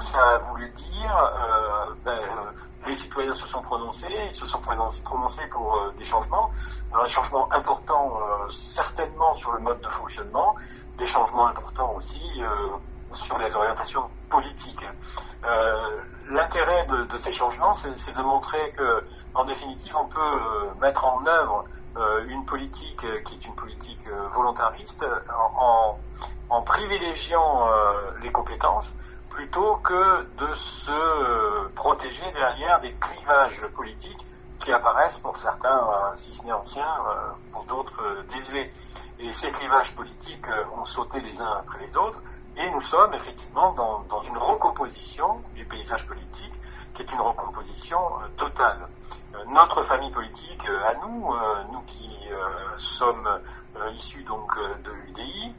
ça a voulu dire les citoyens se sont prononcés, ils se sont prononcés pour des changements, des changements importants certainement sur le mode de fonctionnement, des changements importants aussi sur les orientations politiques. L'intérêt de ces changements, c'est de montrer que, en définitive, on peut mettre en œuvre une politique qui est une politique volontariste en privilégiant les compétences plutôt que de se protéger derrière des clivages politiques qui apparaissent pour certains, si ce n'est anciens, pour d'autres désuets. Et ces clivages politiques ont sauté les uns après les autres, et nous sommes effectivement dans une recomposition du paysage politique qui est une recomposition totale. Notre famille politique, à nous, nous qui sommes issus donc de l'UDI,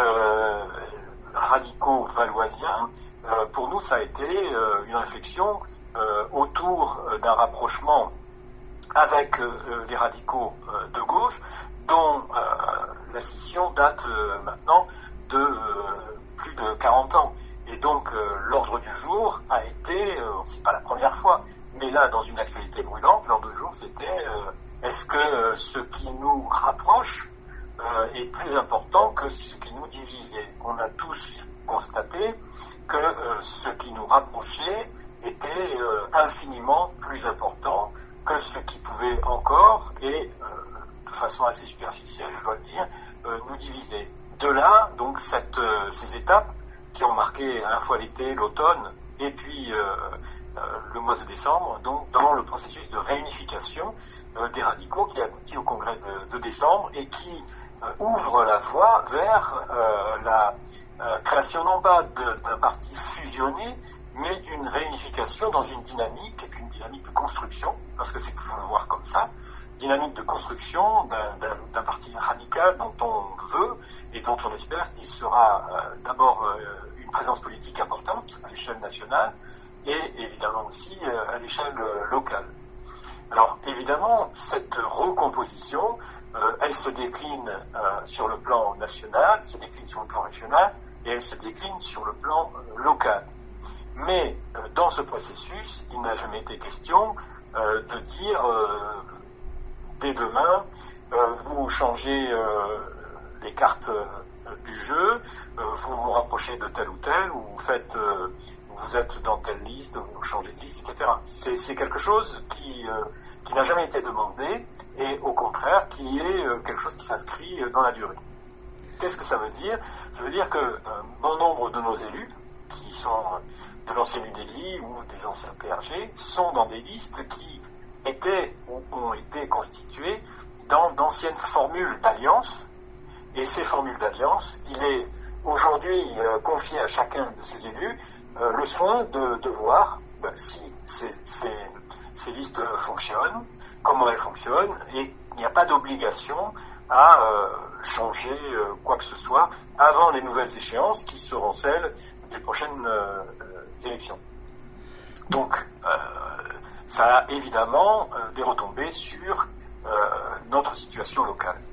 radicaux valoisiens, pour nous ça a été une réflexion autour d'un rapprochement avec les radicaux de gauche, dont la scission date maintenant de plus de 40 ans. Et donc l'ordre du jour a été, c'est pas la première fois, mais là dans une actualité brûlante, l'ordre du jour c'était est-ce que ce qui nous rapproche est plus important que ce qui nous divise. Et on a tous constaté que ce qui nous rapprochait était infiniment plus important que ce qui pouvait encore, et de façon assez superficielle, je dois le dire, nous diviser. De là, donc, ces étapes qui ont marqué à la fois l'été, l'automne, et puis le mois de décembre, donc dans le processus de réunification des radicaux qui aboutit au congrès de décembre et qui ouvre la voie vers la création non pas d'un parti fusionné, mais d'une réunification dans une dynamique, et puis une dynamique de construction, parce que c'est qu'il faut le voir comme ça, dynamique de construction d'un parti radical dont on veut et dont on espère qu'il sera d'abord une présence politique importante à l'échelle nationale et évidemment aussi à l'échelle locale. Alors évidemment, cette recomposition, elle se décline sur le plan national, se décline sur le plan régional et elle se décline sur le plan local. Mais dans ce processus, il n'a jamais été question de dire dès demain, vous changez les cartes du jeu, vous vous rapprochez de tel ou tel, ou vous êtes dans telle liste, vous changez de liste, etc. C'est quelque chose qui n'a jamais été demandé, et au contraire, qui est quelque chose qui s'inscrit dans la durée. Qu'est-ce que ça veut dire? Ça veut dire que bon nombre de nos élus, qui sont de l'ancien UDI ou des anciens PRG, sont dans des listes qui étaient ou ont été constituées dans d'anciennes formules d'alliance, et ces formules d'alliance, il est aujourd'hui confié à chacun de ces élus le soin de voir si ces listes fonctionnent, comment elles fonctionnent, et il n'y a pas d'obligation à changer quoi que ce soit avant les nouvelles échéances qui seront celles des prochaines élections. Donc, ça a évidemment des retombées sur notre situation locale.